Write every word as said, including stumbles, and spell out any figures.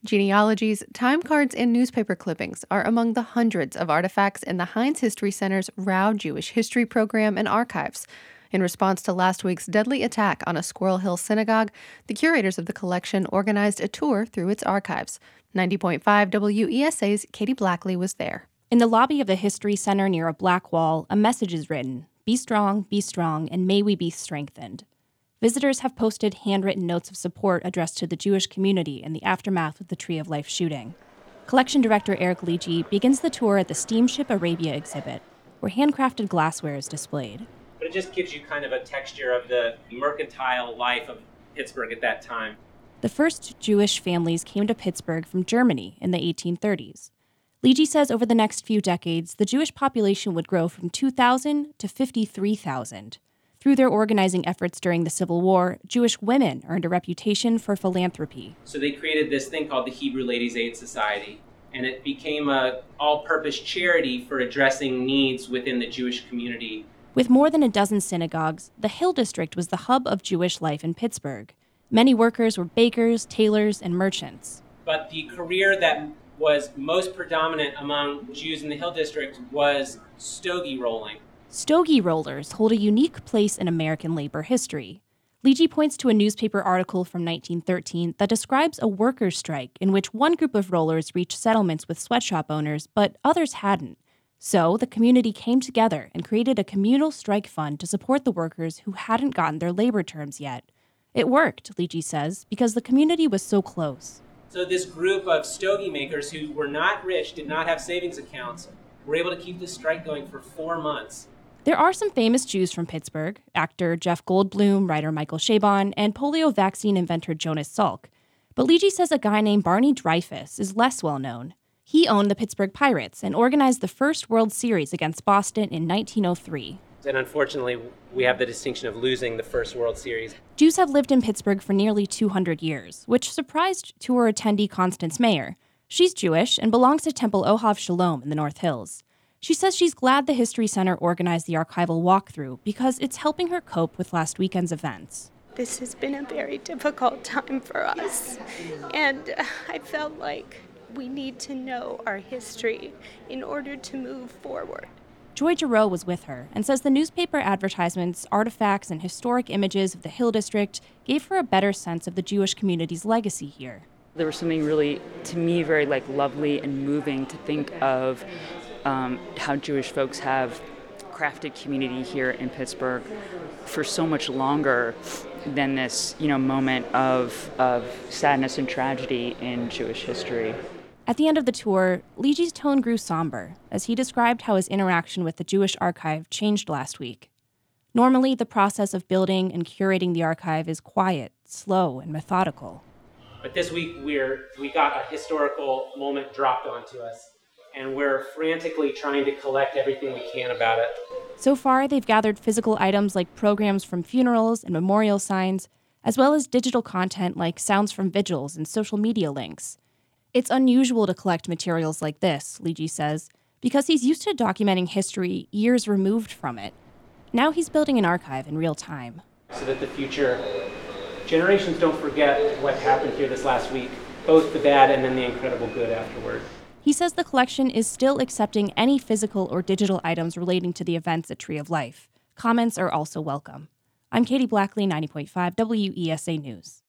Genealogies, time cards, and newspaper clippings are among the hundreds of artifacts in the Heinz History Center's Rau Jewish History Program and archives. In response to last week's deadly attack on a Squirrel Hill synagogue, the curators of the collection organized a tour through its archives. ninety point five W E S A's Katie Blackley was there. In the lobby of the History Center near a black wall, a message is written: "Be strong, be strong, and may we be strengthened." Visitors have posted handwritten notes of support addressed to the Jewish community in the aftermath of the Tree of Life shooting. Collection director Eric Leachy begins the tour at the Steamship Arabia exhibit, where handcrafted glassware is displayed. But it just gives you kind of a texture of the mercantile life of Pittsburgh at that time. The first Jewish families came to Pittsburgh from Germany in the eighteen thirties. Leachy says over the next few decades, the Jewish population would grow from two thousand to fifty-three thousand. Through their organizing efforts during the Civil War, Jewish women earned a reputation for philanthropy. So they created this thing called the Hebrew Ladies' Aid Society, and it became an all-purpose charity for addressing needs within the Jewish community. With more than a dozen synagogues, the Hill District was the hub of Jewish life in Pittsburgh. Many workers were bakers, tailors, and merchants. But the career that was most predominant among Jews in the Hill District was stogie rolling. Stogie rollers hold a unique place in American labor history. Leachy points to a newspaper article from nineteen thirteen that describes a workers' strike in which one group of rollers reached settlements with sweatshop owners, but others hadn't. So the community came together and created a communal strike fund to support the workers who hadn't gotten their labor terms yet. It worked, Leachy says, because the community was so close. So this group of stogie makers who were not rich, did not have savings accounts, were able to keep this strike going for four months. There are some famous Jews from Pittsburgh: actor Jeff Goldblum, writer Michael Chabon, and polio vaccine inventor Jonas Salk. But Leachy says a guy named Barney Dreyfuss is less well known. He owned the Pittsburgh Pirates and organized the first World Series against Boston in nineteen oh three. And unfortunately, we have the distinction of losing the first World Series. Jews have lived in Pittsburgh for nearly two hundred years, which surprised tour attendee Constance Mayer. She's Jewish and belongs to Temple Ohav Shalom in the North Hills. She says she's glad the History Center organized the archival walkthrough because it's helping her cope with last weekend's events. This has been a very difficult time for us, and I felt like we need to know our history in order to move forward. Joy Giroux was with her and says the newspaper advertisements, artifacts, and historic images of the Hill District gave her a better sense of the Jewish community's legacy here. There was something really, to me, very like lovely and moving to think of um, how Jewish folks have crafted community here in Pittsburgh for so much longer than this, you know, moment of of sadness and tragedy in Jewish history. At the end of the tour, Leachy's tone grew somber as he described how his interaction with the Jewish archive changed last week. Normally, the process of building and curating the archive is quiet, slow, and methodical. But this week, we're we got a historical moment dropped onto us, and we're frantically trying to collect everything we can about it. So far, they've gathered physical items like programs from funerals and memorial signs, as well as digital content like sounds from vigils and social media links. It's unusual to collect materials like this, Leachy says, because he's used to documenting history years removed from it. Now he's building an archive in real time. So that the future generations don't forget what happened here this last week, both the bad and then the incredible good afterward. He says the collection is still accepting any physical or digital items relating to the events at Tree of Life. Comments are also welcome. I'm Katie Blackley, ninety point five W E S A News.